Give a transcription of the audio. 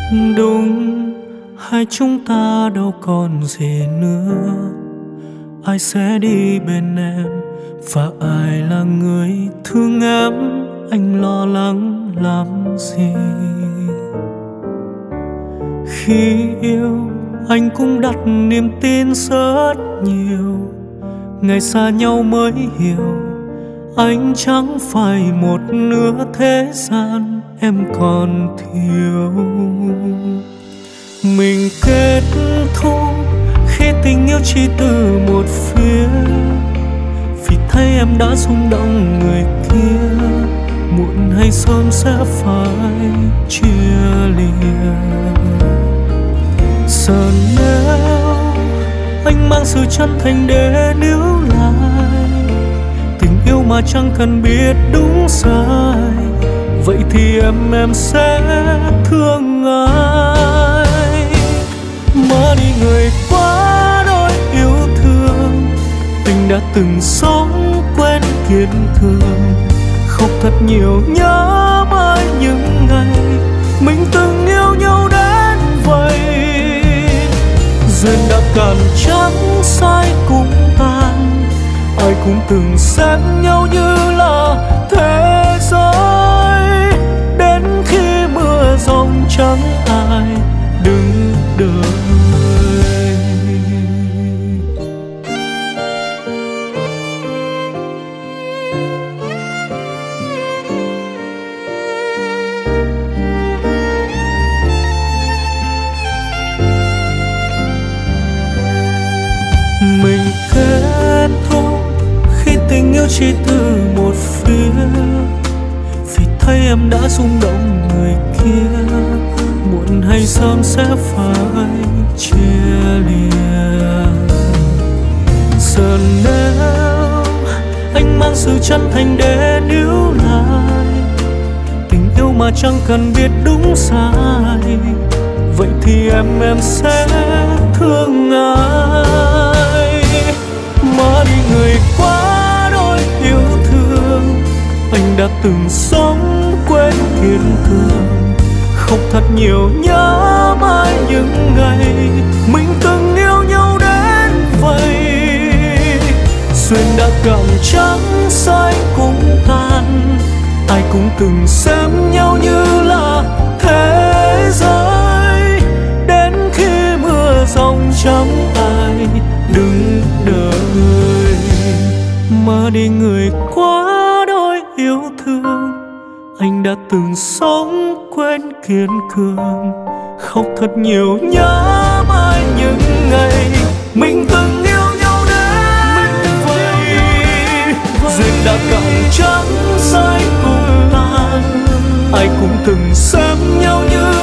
Đúng, hai chúng ta đâu còn gì nữa. Ai sẽ đi bên em và ai là người thương em? Anh lo lắng làm gì? Khi yêu anh cũng đặt niềm tin rất nhiều, ngày xa nhau mới hiểu anh chẳng phải một nửa thế gian em còn thiếu. Mình kết thúc khi tình yêu chỉ từ một phía, vì thấy em đã rung động người kia, muộn hay sớm sẽ phải chia lìa. Giờ nếu anh mang sự chân thành để níu lại tình yêu mà chẳng cần biết đúng sai, vậy thì em sẽ thương ai? Mất đi người quá đỗi yêu thương, tình đã từng sống quên kiên cường, khóc thật nhiều nhớ mãi những ngày mình từng yêu nhau đến vậy. Duyên đã cạn chẳng sai cũng tan, ai cũng từng xem nhau như là thế giới, đến khi mưa giông chẳng ai đứng đợi. Mình kết thúc khi tình yêu chỉ từ một phía, vì thấy em đã rung động người kia, muộn hay sớm sẽ phải chia lìa. Giờ nếu anh mang sự chân thành để níu lại tình yêu mà chẳng cần biết đúng sai, vậy thì em sẽ thương ai? Mất đi người quá đỗi yêu thương, anh đã từng sống quên kiên cường, khóc thật nhiều nhớ mãi những ngày mình từng yêu nhau đến vậy. Duyên đã cạn chẳng sai cũng tan, ai cũng từng xem nhau như là thế giới, đến khi mưa giông chẳng ai đứng đợi. Mất đi người quá đỗi yêu thương, anh đã từng sống quên kiên cường, khóc thật nhiều nhớ mãi những ngày mình từng yêu nhau đến vậy. Duyên đã cạn chẳng sai cũng tan, ai cũng từng xem nhau như